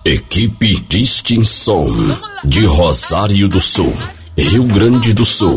Equipe Distinção de Rosário do Sul, Rio Grande do Sul.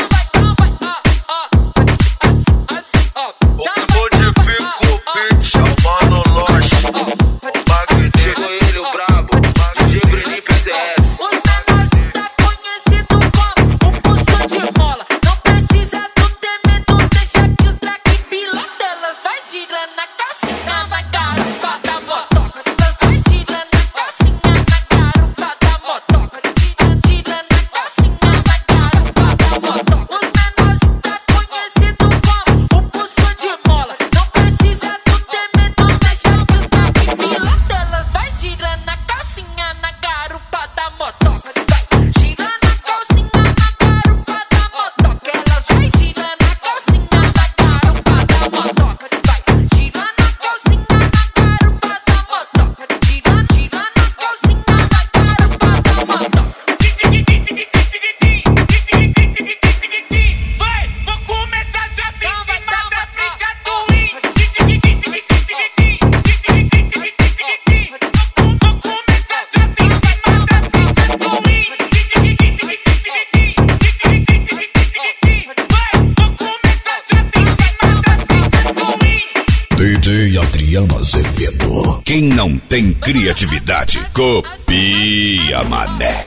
DJ Adriano Azevedo. Quem não tem criatividade, copia, mané.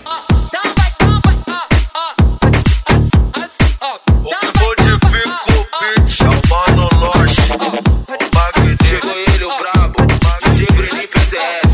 O que modifica o beat é o Mano Loche. O Magneto. Chegou ele, o brabo. DJ Bruninho PZS.